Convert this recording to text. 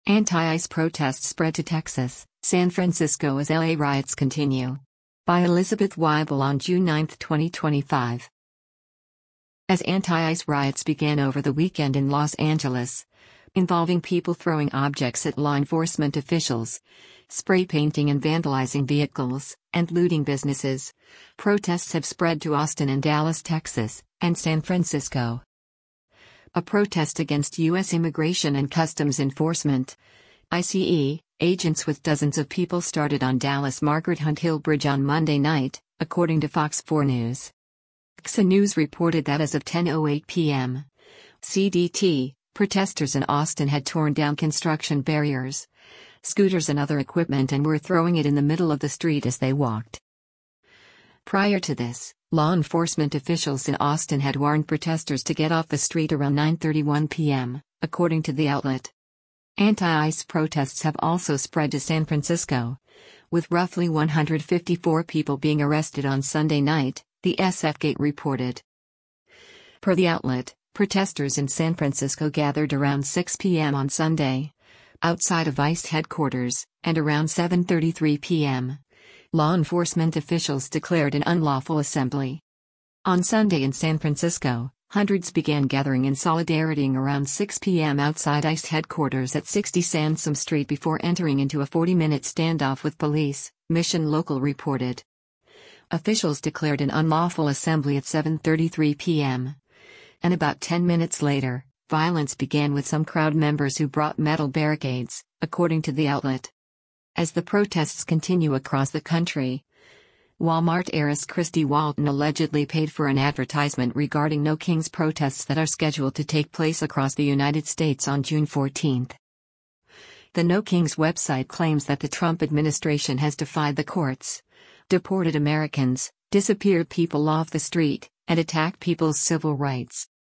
Anti-ICE protests spread to Texas, San Francisco as LA riots continue. By Elizabeth Weibel on June 9, 2025. As anti-ICE riots began over the weekend in Los Angeles, involving people throwing objects at law enforcement officials, spray painting and vandalizing vehicles, and looting businesses, protests have spread to Austin and Dallas, Texas, and San Francisco. A protest against U.S. Immigration and Customs Enforcement (ICE) agents with dozens of people started on Dallas Margaret Hunt Hill Bridge on Monday night, according to Fox 4 News. XA News reported that as of 10:08 p.m. CDT, protesters in Austin had torn down construction barriers, scooters and other equipment and were throwing it in the middle of the street as they walked. Prior to this, law enforcement officials in Austin had warned protesters to get off the street around 9:31 p.m., according to the outlet. Anti-ICE protests have also spread to San Francisco, with roughly 154 people being arrested on Sunday night, the SFGate reported. Per the outlet, protesters in San Francisco gathered around 6 p.m. on Sunday, outside of ICE headquarters, and around 7:33 p.m. law enforcement officials declared an unlawful assembly. On Sunday in San Francisco, hundreds began gathering in solidarity around 6 p.m. outside ICE headquarters at 60 Sansom Street before entering into a 40-minute standoff with police, Mission Local reported. Officials declared an unlawful assembly at 7:33 p.m. And about 10 minutes later, violence began with some crowd members who brought metal barricades, according to the outlet. As the protests continue across the country, Walmart heiress Christy Walton allegedly paid for an advertisement regarding No Kings protests that are scheduled to take place across the United States on June 14. The No Kings website claims that the Trump administration has defied the courts, deported Americans, disappeared people off the street, and attacked people's civil rights.